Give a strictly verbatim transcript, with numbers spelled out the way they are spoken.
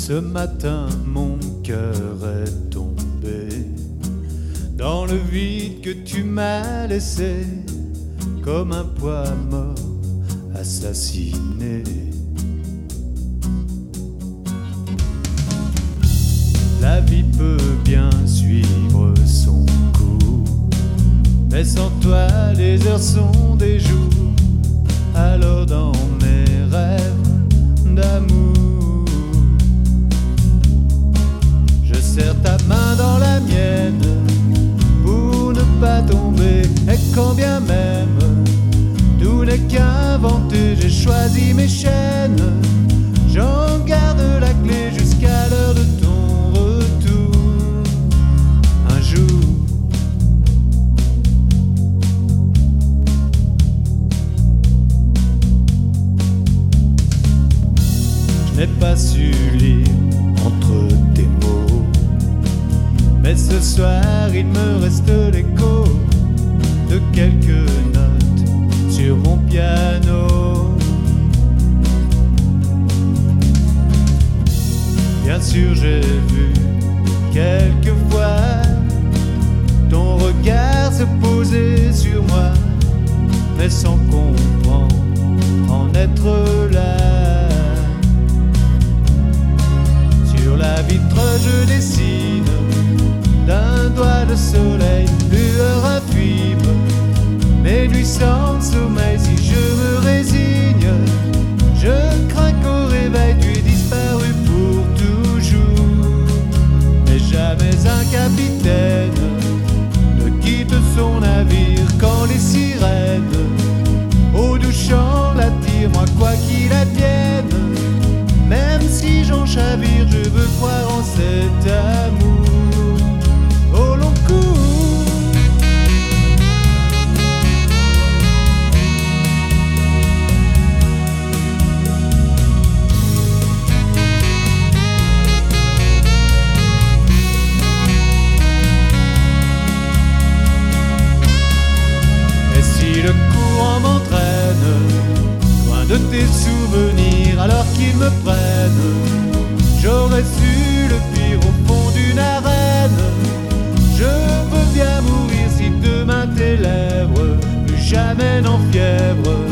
Ce matin, mon cœur est tombé dans le vide que tu m'as laissé, comme un poids mort assassiné. La vie peut bien suivre son cours, mais sans toi les heures sont des jours. Alors dans mes rêves d'amour, je serre ta main dans la mienne pour ne pas tomber. Et quand bien même tout n'est qu'inventé, j'ai choisi mes chaînes, j'en garde la clé jusqu'à l'heure de ton retour. Un jour, je n'ai pas su lire entre tes mots, mais ce soir il me reste l'écho de quelques notes sur mon piano. Bien sûr j'ai vu quelquefois ton regard se poser sur moi, mais sans comprendre en être là. Sur la vitre je dessine d'un doigt de soleil, lueur infime, mes nuits sans sommeil. Si je me résigne, je crains qu'au réveil tu aies disparu pour toujours. Mais jamais un capitaine ne quitte son navire quand les sirènes au doux chant l'attirent. Moi quoi qu'il advienne, même si j'en chavire, je veux croire en cet amour au long cours. Et si le courant m'entraîne loin de tes souvenirs, alors qu'ils me prennent, j'aurais su le pire au fond d'une arène. Je veux bien mourir si demain tes lèvres plus jamais n'enfièvrent